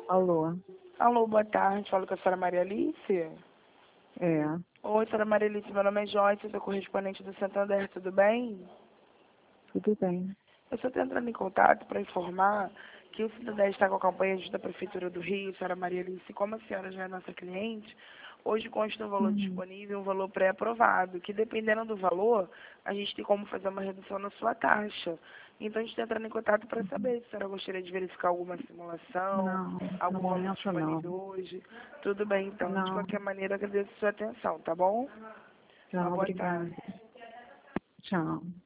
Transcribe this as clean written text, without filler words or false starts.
Alô? Alô, boa tarde. Falo com a senhora Maria Alice. É, Oi, senhora Maria Alice. Meu nome é Joyce, sou correspondente do Santander. Tudo bem? tudo bem. Eu só estou entrando em contato para informar que o Santander está com a campanha da Prefeitura do Rio, senhora Maria Alice. Como a senhora já é nossa cliente, hoje consta um valor Uhum. disponível, um valor pré-aprovado, que dependendo do valor, a gente tem como fazer uma redução na sua taxa. Então, a gente está entrando em contato para saber se a senhora gostaria de verificar alguma simulação, Não, no algum valor momento não. disponível hoje. Tudo bem, então. De Não, qualquer maneira, agradeço a sua atenção, tá bom? Uma não, boa obrigada. tarde. Tchau.